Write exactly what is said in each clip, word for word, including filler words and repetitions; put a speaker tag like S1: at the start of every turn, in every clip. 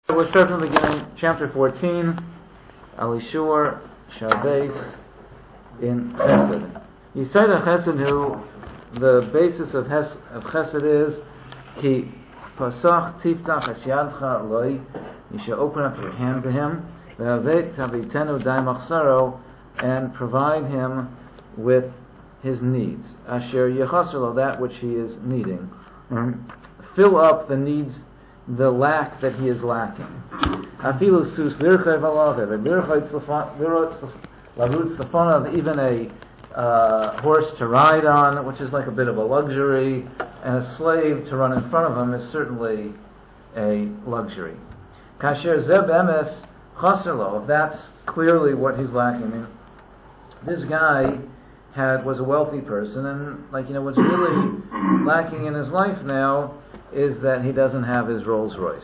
S1: We'll start from the beginning, chapter fourteen, Alishur Shabes in Chesed. Yisaida Chesed, who the basis of, Hes, of Chesed is, Ki Pasach Tiftach Hashyadcha Loi, you shall open up your hand to him, Ve'avet Tavitenu Dai Machsaro, and provide him with his needs. Asher Yechasalo, that which he is needing. Um, fill up the needs, the lack that he is lacking. Afilu sus lirchai valavev, even a uh, horse to ride on, which is like a bit of a luxury, and a slave to run in front of him is certainly a luxury. Kasher zeb emes chaserlo, if that's clearly what he's lacking. I mean, this guy had was a wealthy person, and like you know, what's really lacking in his life now is that he doesn't have his Rolls Royce.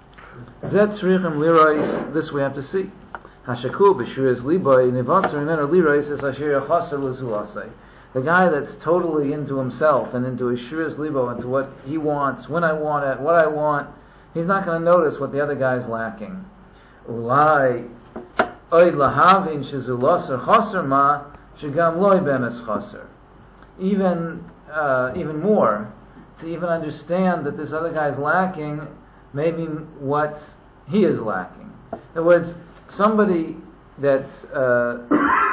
S1: Zet tzrichem lirois, this we have to see. Hashakul b'shuris liboy nivatzer imenu lirois es asher yachaser l'zulasei. The guy that's totally into himself and into his shuris libo, into what he wants, when I want it, what I want, he's not going to notice what the other guy's lacking. Ulai oid lahavin shezulaser chaser ma shegam loy bemes chaser. Even uh, even more, to even understand that this other guy's lacking, maybe what he is lacking. In other words, somebody that's, uh,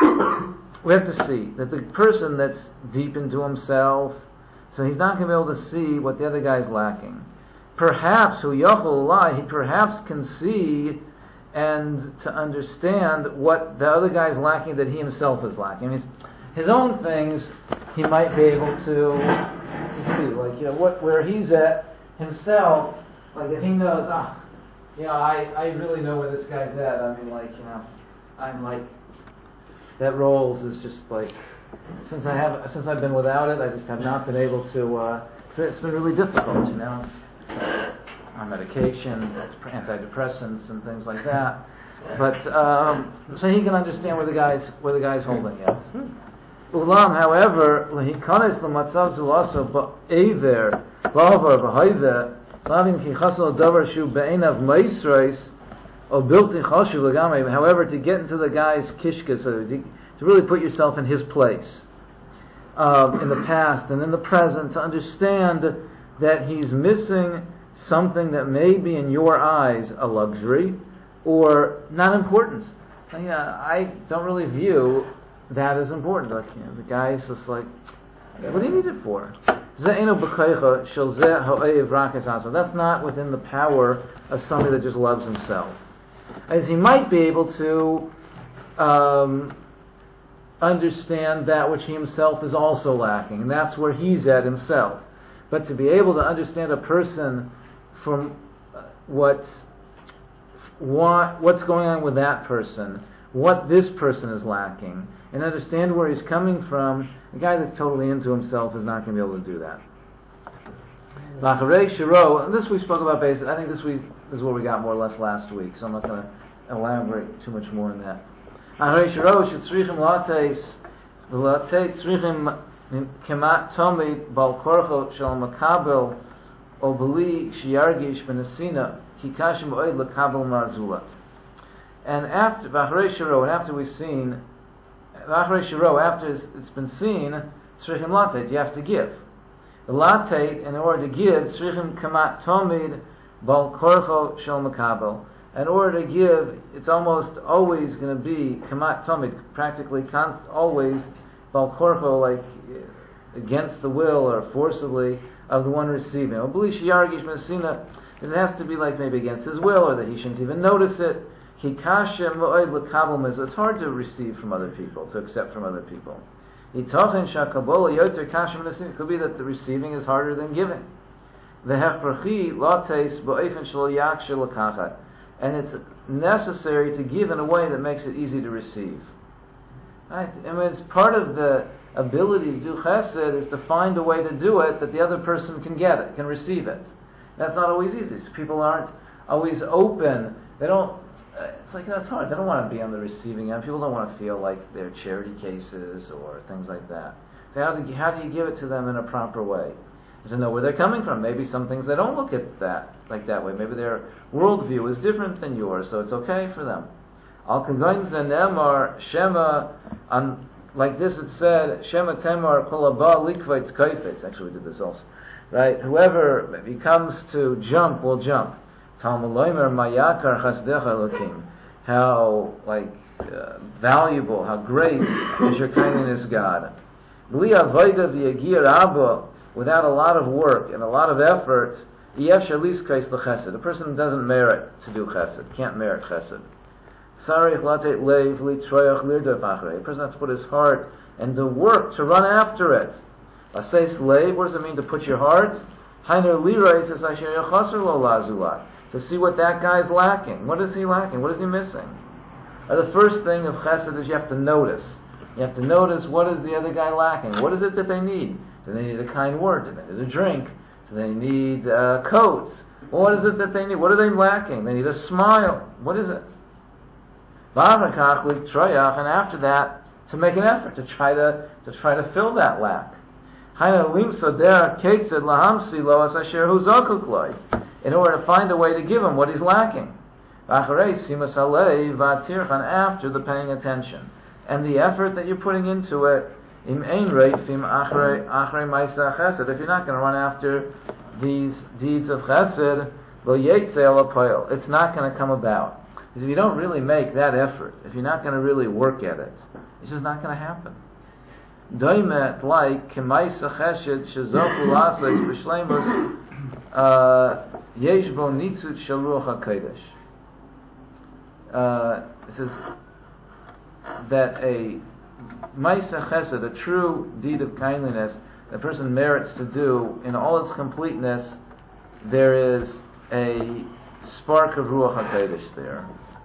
S1: we have to see that the person that's deep into himself, so he's not going to be able to see what the other guy's lacking. Perhaps, hu yachol lie, he perhaps can see and to understand what the other guy's lacking that he himself is lacking. I mean, his own things, he might be able to to see, like, you know, what, where he's at himself, like, if he knows, ah, you know, I, I really know where this guy's at, I mean, like, you know, I'm like, that Rolls is just like, since I have, since I've been without it, I just have not been able to, uh, it's been really difficult, you know, it's on medication, antidepressants and things like that, but, um, so he can understand where the guy's, where the guy's holding it. Ulam, however, lehikanes lematzav zulaso ba'ever ba'avar ba'hayve lavin ki chasal davar shu be'enav meisreis o bilti chashu legamei. However, to get into the guy's kishka, so to, to really put yourself in his place, um, in the past and in the present, to understand that he's missing something that may be in your eyes a luxury or not important. Yeah, I don't really view that is important. Like, you know, the guy's just like, what do you need it for? That's not within the power of somebody that just loves himself. As he might be able to um, understand that which he himself is also lacking, and that's where he's at himself. But to be able to understand a person from what, what what's going on with that person, what this person is lacking, and understand where he's coming from, a guy that's totally into himself is not going to be able to do that. Lacharei shiro, and this we spoke about basically, I think this week is what we got more or less last week, so I'm not going to elaborate too much more on that. Lacharei shiro shetzrichim lates, v'latei tzrichim kemat tomid bal korcho shel makabel o b'li shiyargish v'nesina kikashim oid l'kabel marzulat. And after Vacharei shiro, and after we've seen Vacharei shiro, after it's been seen, tzrichim latet, you have to give. The latet, in order to give, tzrichim kamat tomid bal korcho shel makabel. In order to give, it's almost always going to be kamat tomid, practically const, always bal korcho, like against the will or forcibly of the one receiving. It has to be like maybe against his will, or that he shouldn't even notice it. It's hard to receive from other people, to accept from other people. It could be that the receiving is harder than giving. And it's necessary to give in a way that makes it easy to receive. Right? I mean, it's part of the ability to do chesed is to find a way to do it that the other person can get it, can receive it. That's not always easy. People aren't always open. They don't. It's like, that's hard. They don't want to be on the receiving end. People don't want to feel like they're charity cases or things like that. So how do you, how do you give it to them in a proper way? to know where they're coming from. Maybe some things they don't look at that like that way. Maybe their worldview is different than yours, so it's okay for them. Al Kangain Zanemar Shema, on like this it said, Shema Temar Kolaba Likvaitz Kaifetz. Actually, we did this also. Right? Whoever maybe comes to jump will jump. Talmud Loimer Mayakar Chasdecha Elokim. How like uh, valuable, how great is your kindness, God. Bli Avoda V'Yagir Abba, without a lot of work and a lot of effort, Yev Shalis Kais L'Chesed. A person doesn't merit to do Chesed, can't merit Chesed. Sarich Latet Leiv Litroyach Lirdaf Achrei. A person has to put his heart and the work to run after it. Asay slave, what does it mean to put your heart? Hainer Lirai says Asher Yachaser Lo Lazulai. To see what that guy's lacking. What is he lacking? What is he missing? Uh, the first thing of Chesed is you have to notice. You have to notice what is the other guy lacking. What is it that they need? Do they need a kind word? Do they need a drink? Do they need uh, coats? Well, what is it that they need? What are they lacking? They need a smile. What is it? And after that, to make an effort to try to to try to fill that lack. In order to find a way to give him what he's lacking. After the paying attention and the effort that you're putting into it, if you're not going to run after these deeds of chesed, it's not going to come about. Because if you don't really make that effort, if you're not going to really work at it, it's just not going to happen. Doimet like kemaisa chesed shezochu lasos b'shleimus yesh bo nitzut shel ruach hakodesh. It says that a maisa chesed, a true deed of kindliness, a person merits to do in all its completeness, there is a spark of ruach hakodesh there.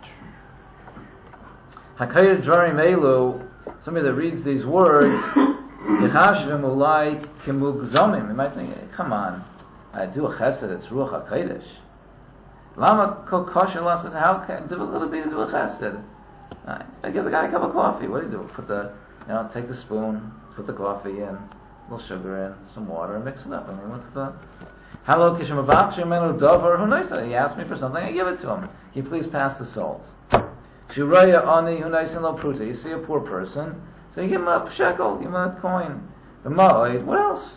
S1: Hakayed dvarim elu. Somebody that reads these words, Yechashvim ulai kimugzomim. You might think, come on, I do a chesed, it's ruach hakodesh. Lama kol kosher lasses, how can do a little bit to do a chesed? I give the guy a cup of coffee. What do you do? Put the, you know, take the spoon, put the coffee in, a little sugar in, some water, and mix it up. I mean, what's the? Hello, kishmavachim menu dover. Who knows? He asked me for something, I give it to him. Can you please pass the salt? Shuraya ani hu nice and lo pruta. You see a poor person, so you give him a shekel, give him a coin. The ma'od, what else?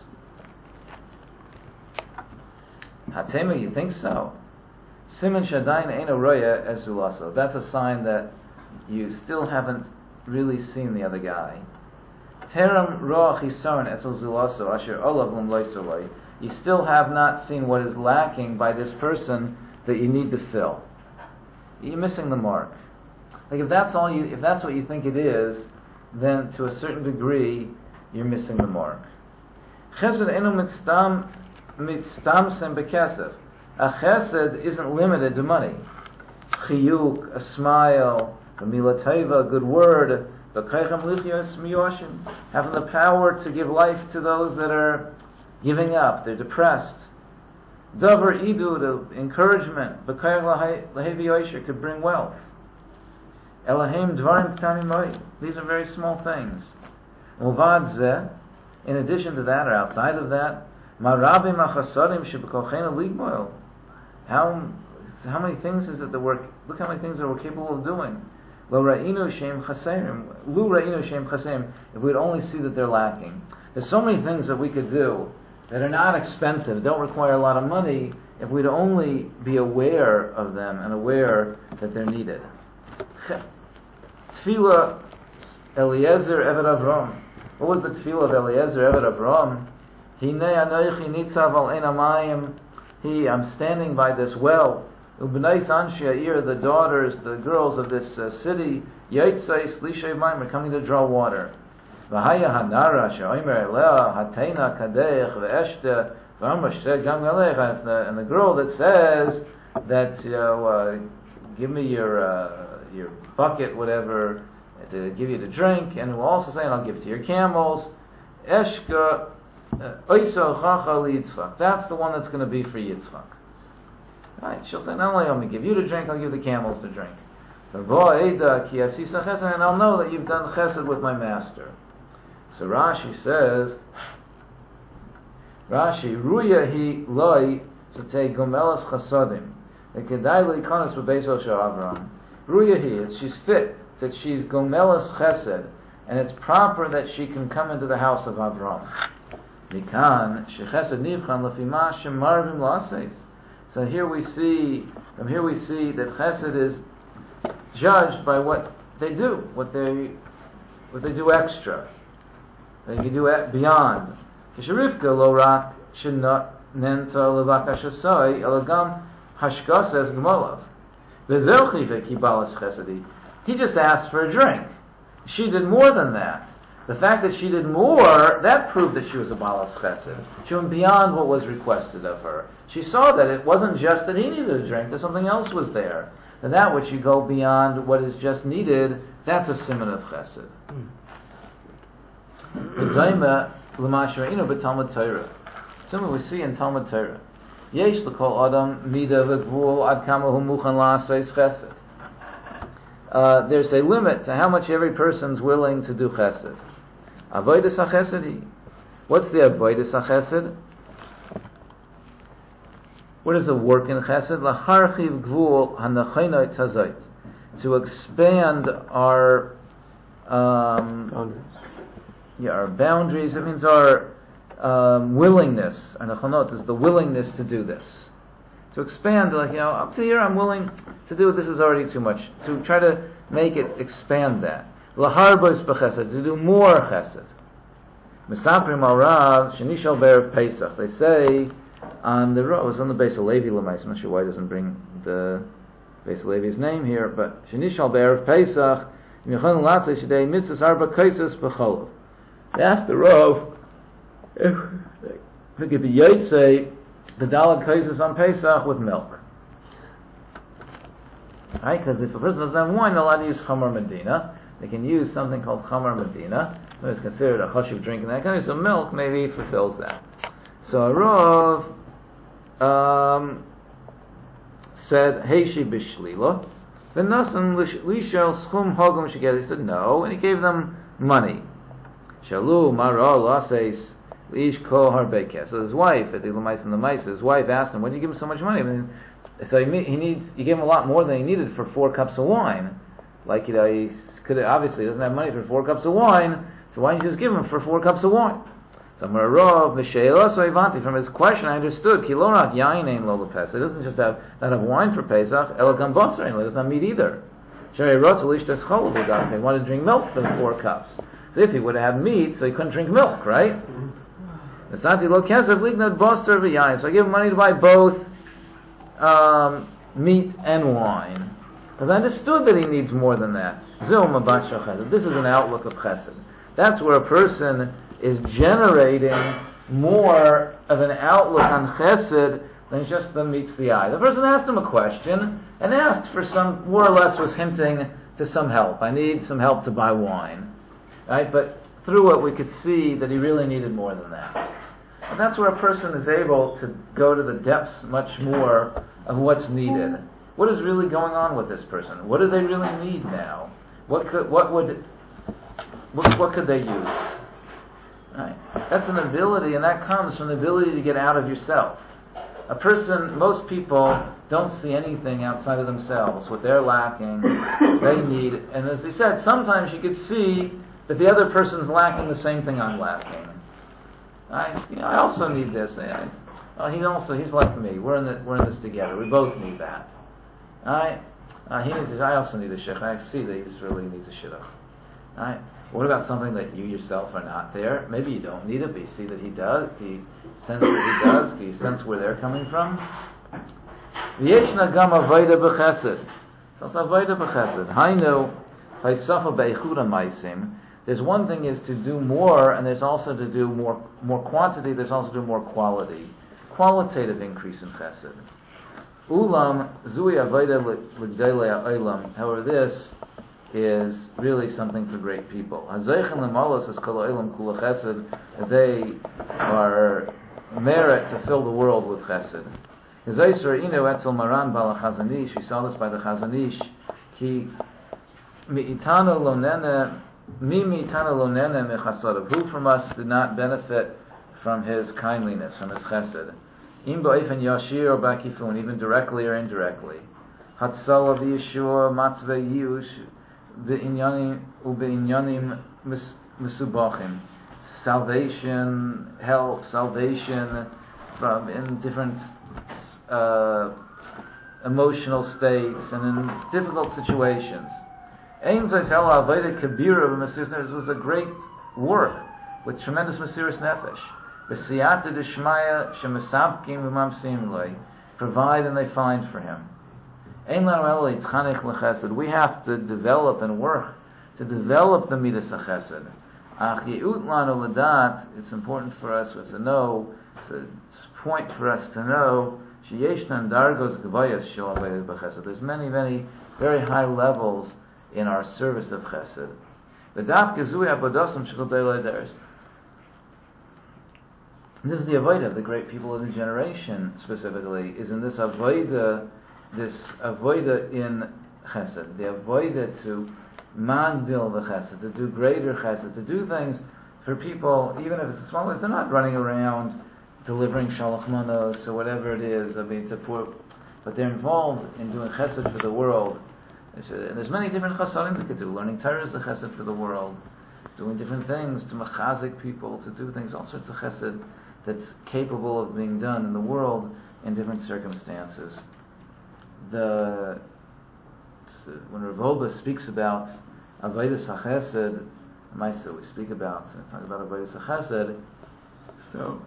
S1: Hatema, you think so? Siman shadayin eino roya ez zulaso. That's a sign that you still haven't really seen the other guy. Teram roach hisaron etzel zulaso asher olav lum loisoloi. You still have not seen what is lacking by this person that you need to fill. You're missing the mark. Like if that's all you, if that's what you think it is, then to a certain degree you're missing the mark. Chesed enu mitztam mitztamsem bekesef. A chesed isn't limited to money. Chiyuk, a smile, a mila teva, a good word, b'kaychem lichyos miyoshin, having the power to give life to those that are giving up, they're depressed. Davar idu, the encouragement, b'kaychem lahevi yosher, could bring wealth. Elohim dvarim k'tanim moi. These are very small things. Uvad zeh, in addition to that, or outside of that, marabim achasadim sheb'kolchena ligmoil. How how many things is it that we're, look how many things that we're capable of doing. Lo ra'inu shem chaserim. Lu ra'inu shem chaserim. If we'd only see that they're lacking. There's so many things that we could do that are not expensive, don't require a lot of money, if we'd only be aware of them and aware that they're needed. Tefillah Eliezer Eved Avram. What was the tefillah of Eliezer Eved Avram? Hinei anoichi nitzav al ein hamayim. He, I'm standing by this well. Ubnei Anshi Ha'ir, the daughters, the girls of this uh, city, Yaitzais Lishay Mayim, are coming to draw water. V'haya hanara she'omer elea hatena kadeich ve'eshte v'amash said gam galeich. And the girl that says that, you know, uh, give me your uh, your bucket, whatever, to give you to drink, and will also say, and I'll give to your camels. Eshka oiso chacha li Yitzchak. That's the one that's going to be for Yitzchak. Right? She'll say, not only I'm going to give you to drink, I'll give the camels to drink. And I'll know that you've done chesed with my master. So Rashi says, Rashi, Ruya hi loi, should say gomelas chasodim. The kedai leikonos b'beis shel Avram. Ruya hi, she's fit, that she's gomelas chesed, and it's proper that she can come into the house of Avram. Mikan shechesed nivchan lefima shemarvim laseis. So here we see, from here we see that chesed is judged by what they do, what they, what they do extra. They can do it beyond. Kisharivka lo rak shenot nenta levakashasoi elagam hashkasas gmolav. Vezelchi vekibalas chesedi. He just asked for a drink. She did more than that. The fact that she did more, that proved that she was a balas chesed. She went beyond what was requested of her. She saw that it wasn't just that he needed a drink, that something else was there. And that which you go beyond what is just needed, that's a siman of chesed. Something we see in Talmud Torah. Yesh l'kol adam mida v'gvul ad kama hu muchan la'asais chesed. Uh, there's a limit to how much every person's willing to do chesed. Avodas hachesed. What's the avodas hachesed? What is the work in chesed? Laharchiv gvul hanachinot hazait. To expand our um, boundaries. Yeah, our boundaries. It means our um, willingness. Our nachonot is the willingness to do this. To expand, like, you know, up to here I'm willing to do it, this is already too much. To try to make it expand that. Laharbos b'chesed, to do more chesed. Misaprim al-Rav, shenishal be'erev Pesach. They say, on the road, it was on the base of Levi Lamais, I'm not sure why it doesn't bring the base of Levi's name here, but shenishal be'erev Pesach, michon latzei shedei mitzvahs arba kaisos b'cholov. They asked the Rav, if it could be yotzei, the dalad kaisos on Pesach with milk. Right? Because if a person doesn't have wine, they're allowed to use Chamar Medina. They can use something called Chamar Medina. It's considered a chashuv drink in that kind. So milk maybe fulfills that. So a Rav um, said, Heishi b'shlila. V'nasan lishel schum hogam sheged. He said no, and he gave them money. Shalu mara laseis. Ish ko harbekes. So his wife, at the Lamais and the Mice, his wife asked him, "Why did you give him so much money?" I mean, so he, he needs, you gave him a lot more than he needed for four cups of wine. Like, you know, he could obviously doesn't have money for four cups of wine. So why didn't you just give him for four cups of wine? So Marov Mishaela so Ivanti, from his question I understood Kilorat Yain Ein Lo Lepes. It doesn't just have not have wine for Pesach, Elagam Basar, it does not meat either. Sherei Rotzelish Des Chol Budak. They wanted to drink milk for the four cups. So if he would have had meat, so he couldn't drink milk, right? So I give him money to buy both um, meat and wine. Because I understood that he needs more than that. This is an outlook of chesed. That's where a person is generating more of an outlook on chesed than just the meets the eye. The person asked him a question and asked for some, more or less was hinting to some help. I need some help to buy wine. Right? But through it we could see that he really needed more than that. And that's where a person is able to go to the depths much more of what's needed. What is really going on with this person? What do they really need now? What could, what would, what, what could they use? Right? That's an ability, and that comes from the ability to get out of yourself. A person, most people don't see anything outside of themselves, what they're lacking, they need, and as they said, sometimes you could see that the other person's lacking the same thing I'm lacking. I, you know, I also need this. I, uh, he also, he's like me. We're in the, we're in this together. We both need that. Alright? Uh, he needs. A, I also need a shidduch. I see that he really needs a shidduch. Alright? What about something that you yourself are not there? Maybe you don't need it, but you see that he does. Do you sense that he does? Do you sense where they're coming from? V'yeshna gam avoda b'chesed. It's also avoda b'chesed. Hainu ha'yisafa be'echud ha'maisim. There's one thing is to do more, and there's also to do more more quantity, there's also to do more quality. Qualitative increase in chesed. Ulam zui avoda l'gdolei ha'olam. However, this is really something for great people. Hazeichen l'malos es kol ha'olam kula chesed. They are merit to fill the world with chesed. Hazeiser inu etzel maran bala chazanish. We saw this by the chazanish. Ki mi'itano lo nene Mimi Tana Lonene Mechasadav. Who from us did not benefit from his kindliness, from his chesed. Im ba'ofen yashir or ba'kifun, even directly or indirectly. Hatzala v'yeshua matzveh yush v'inyanim u'b'inyanim misubachim. Salvation, help, salvation from in different uh, emotional states and in difficult situations. Ein Zayzela Avodah Kabira b'Mesiras Nefesh was a great work with tremendous Mesiras Nefesh. B'siyata d'shmaya shemesabkim v'mamsim loy, provide and they find for him. Ein lanu ela yitchanech l'chesed. We have to develop and work to develop the midas hachesed. Ach ye'ut lanu l'dat. It's important for us to know. It's a point for us to know. Sheyeshnan dargos gevayas shel avodas b'chesed. There's many, many very high levels in our service of chesed. The daf gezui abodosam shel deiladers. This is the avodah of the great people of the generation. Specifically, is in this avodah, this avodah in chesed, the avodah to magdil the chesed, to do greater chesed, to do things for people, even if it's small. They're not running around delivering shalach manos or whatever it is. I mean, to poor, but they're involved in doing chesed for the world. And there's many different chasadim they could do. Learning Torah is a chesed for the world. Doing different things to machazik people, to do things, all sorts of chesed that's capable of being done in the world in different circumstances. The when Rav Wolbe speaks about avodas hachesed, Maisa we speak about, so talk about avodas hachesed. So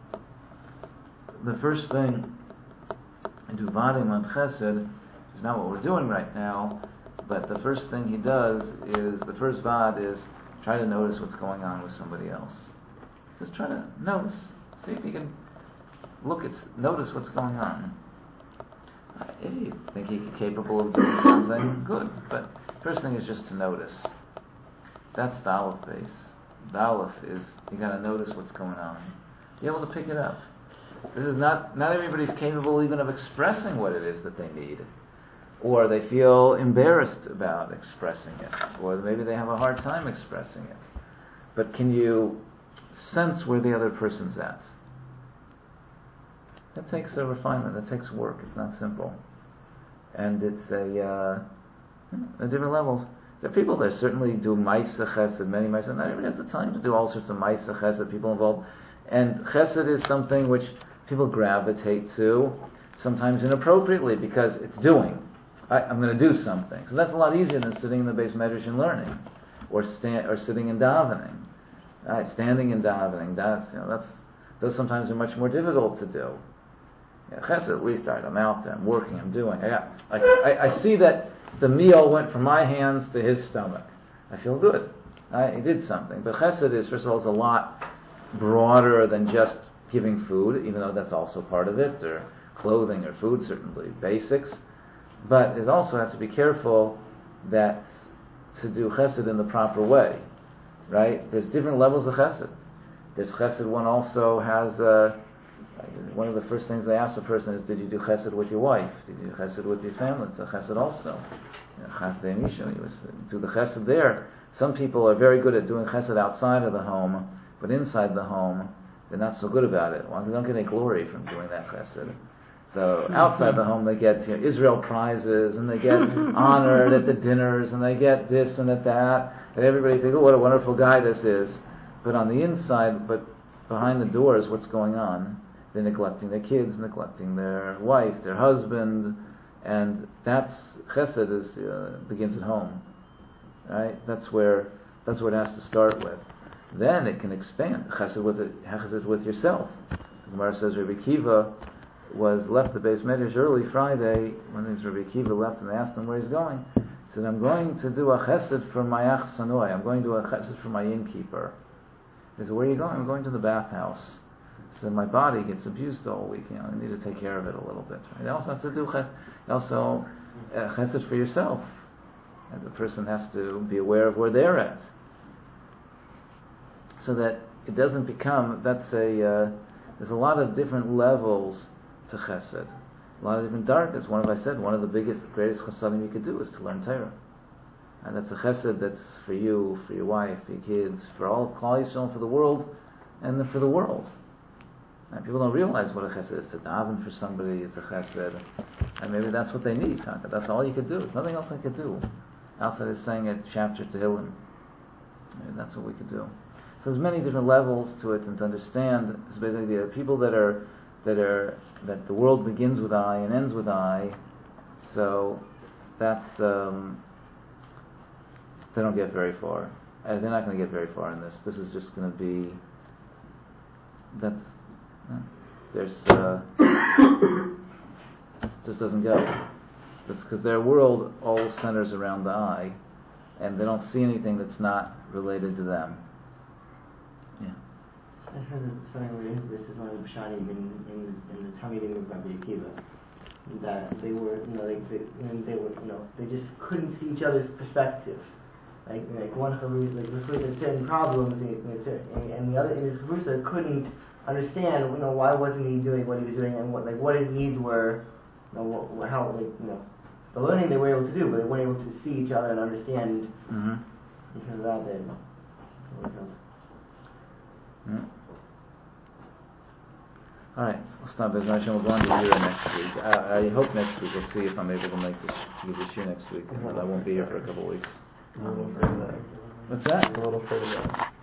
S1: the first thing in Duvadim on chesed is not what we're doing right now, but the first thing he does is, the first vad is try to notice what's going on with somebody else. Just try to notice. See if you can look at, notice what's going on. Uh, if you think you're capable of doing something, good. But first thing is just to notice. That's the aleph base. The aleph is, you gotta notice what's going on. Be able to pick it up. This is not, not everybody's capable even of expressing what it is that they need. Or they feel embarrassed about expressing it, or maybe they have a hard time expressing it. But can you sense where the other person's at? That takes a refinement, that takes work, it's not simple. And it's a, uh, at different levels. There are people that certainly do ma'aseh chesed, many ma'aseh, not everybody has the time to do all sorts of ma'aseh chesed, people involved. And chesed is something which people gravitate to, sometimes inappropriately, because it's doing. I, I'm going to do something. So that's a lot easier than sitting in the base medrash and learning, or stand, or sitting in davening. Right, standing in davening. That's you know that's those sometimes are much more difficult to do. Yeah, chesed, at least right, I'm out there, I'm working, I'm doing. I, got, I, I, I see that the meal went from my hands to his stomach. I feel good. I, I did something. But chesed is, first of all, is a lot broader than just giving food, even though that's also part of it, or clothing or food, certainly basics. But it also have to be careful that to do chesed in the proper way, right? There's different levels of chesed. There's chesed one also has, uh, one of the first things they ask a person is, did you do chesed with your wife? Did you do chesed with your family? It's a chesed also. Chesed Anisha, you do the chesed there. Some people are very good at doing chesed outside of the home, but inside the home, they're not so good about it. Well, they don't get any glory from doing that chesed. So outside the home, they get you know, Israel prizes, and they get honored at the dinners, and they get this and at that, and everybody thinks, oh, what a wonderful guy this is. But on the inside, but behind the doors, what's going on? They're neglecting their kids, neglecting their wife, their husband, and that's chesed is uh, begins at home, right? That's where that's what it has to start with. Then it can expand. Chesed with it, chesed with yourself. The Gemara says Rabbi Kiva was left the base medrash early Friday when his Rabbi Akiva left and they asked him where he's going. He said, I'm going to do a chesed for my ach sanoi. I'm going to do a chesed for my innkeeper. He said, where are you going? I'm going to the bathhouse. He said, my body gets abused all week. You know, I need to take care of it a little bit. Right? You also have to do chesed, also uh, chesed for yourself. And the person has to be aware of where they're at. So that it doesn't become, that's a, uh, there's a lot of different levels to chesed. A lot of different darkness. One of I said, one of the biggest, greatest chesedim you could do is to learn Torah. And that's a chesed that's for you, for your wife, for your kids, for all of Klal Yisrael, for the world, and for the world. And people don't realize what a chesed is. To daven for somebody is a chesed. And maybe that's what they need. That's all you could do. There's nothing else I could do. Outside of saying a chapter to Tehillim. Maybe that's what we could do. So there's many different levels to it, and to understand, so basically the people that are, that are, that the world begins with I and ends with I, so that's, um, they don't get very far. Uh, they're not going to get very far in this. This is just going to be, that's, uh, there's, uh, just doesn't go. That's because their world all centers around the I, and they don't see anything that's not related to them. Yeah.
S2: I heard that something related to this is one of the Pshanim in, in, in the Talmidim of Rabbi Akiva, that they were, you know, like they, they were, you know, they just couldn't see each other's perspective. Like, like one Chavrusa, like refers to certain problems, and, and the other, and his Chavrusa couldn't understand, you know, why wasn't he doing what he was doing, and what, like, what his needs were, you know, what, how, like, you know, the learning they were able to do, but they weren't able to see each other and understand.
S1: Mm-hmm.
S2: Because of that, they, you know, they were killed.
S1: Mm. All right, we'll stop this. We'll go on to Yira next week. I, I hope next week we'll see if I'm able to make this to give this year next week. I won't be here for a couple of weeks.
S2: A little further.
S1: What's that?
S2: A little further.